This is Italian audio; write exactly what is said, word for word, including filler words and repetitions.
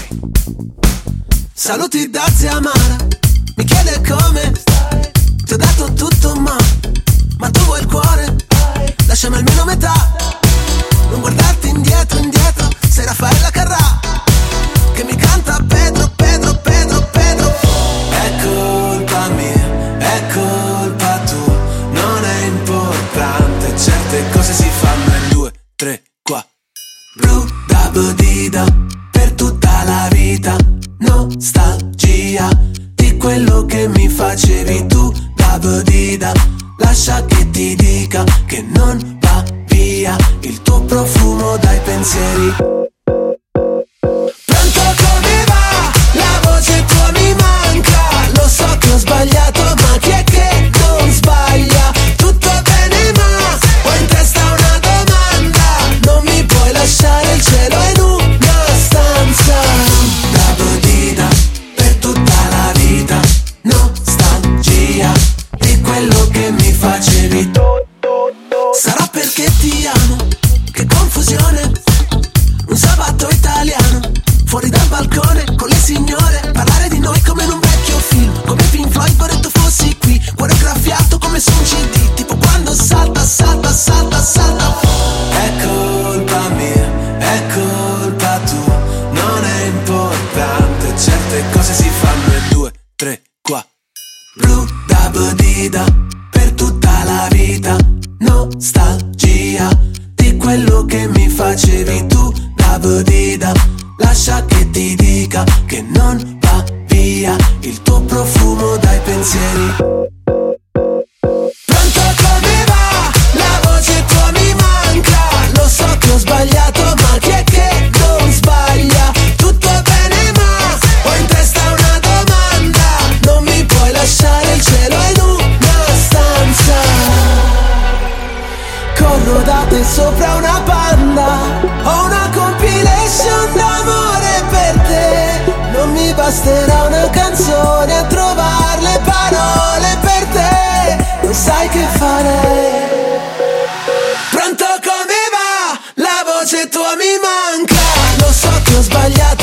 Saluti da zia Mara, mi chiede come stai. Ti ho dato tutto ma, ma tu vuoi il cuore? Lasciami almeno metà. Non guardarti indietro, indietro. Sei Raffaella Carrà che mi canta Pedro, Pedro, Pedro, Pedro. È colpa mia, è colpa tua. Non è importante, certe cose si fanno in due, tre, qua. Blu da bodida per tutta la vita. Nostalgia di quello che mi facevi tu da bodida. Lascia che ti dica che non va via il tuo profumo dai pensieri. Pronto, come va? La voce tua mi manca. Lo so che ho sbagliato, ma chi è che non sbaglia? Tutto bene ma ho in testa una domanda. Non mi puoi lasciare il cielo in una stanza. Da bodida per tutta la vita. Nostalgia di quello che mi facevi tu. Sarà perché ti amo, che confusione. Un sabato italiano, fuori dal balcone con le signore. Parlare di noi come in un vecchio film, come Pink Floyd vorrei tu fossi qui. Cuore graffiato come su un C D, tipo quando salta, salta, salta, salta. È colpa mia, è colpa tua. Non è importante, certe cose si fanno in due, tre, qua. Blu da bodida per tutta la vita. Nostalgia di quello che mi facevi tu da bodida. Lascia che ti dica che non va via il tuo profumo dai pensieri. Pronto, come va? La voce tua mi manca. Lo so che ho sbagliato, ma chi è che non sbaglia? Tutto bene ma ho in testa una domanda. Non mi puoi lasciare il cielo in una stanza. Corro da te sopra una panda. Ho una compilation d'amore per te. Non mi basterà una canzone a trovare le parole per te. Non sai che fare. Pronto, come va? La voce tua mi manca. Lo so che ho sbagliato,